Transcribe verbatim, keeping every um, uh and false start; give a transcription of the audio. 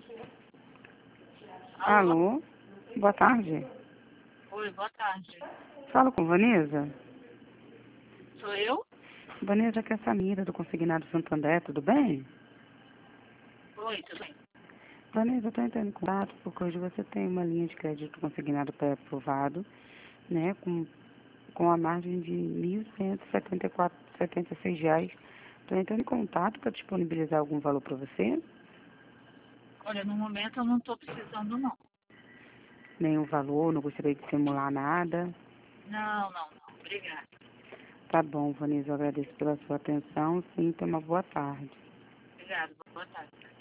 Alô? Alô? Boa tarde. Oi, boa tarde. Falo com Vanessa? Sou eu? Vanessa, aqui é a Samira, do Consignado Santo André, tudo bem? Oi, tudo bem? Vanessa, eu estou entrando em contato porque hoje você tem uma linha de crédito consignado pré-aprovado, né, com, com a margem de mil cento e setenta e quatro vírgula setenta e seis reais. Estou entrando em contato para disponibilizar algum valor para você, Olha, no momento eu não estou precisando, não. nenhum valor, não gostaria de simular nada. Não, não, não. Obrigada. Tá bom, Vanessa, eu agradeço pela sua atenção, sim, tenha uma boa tarde. Obrigada, boa tarde.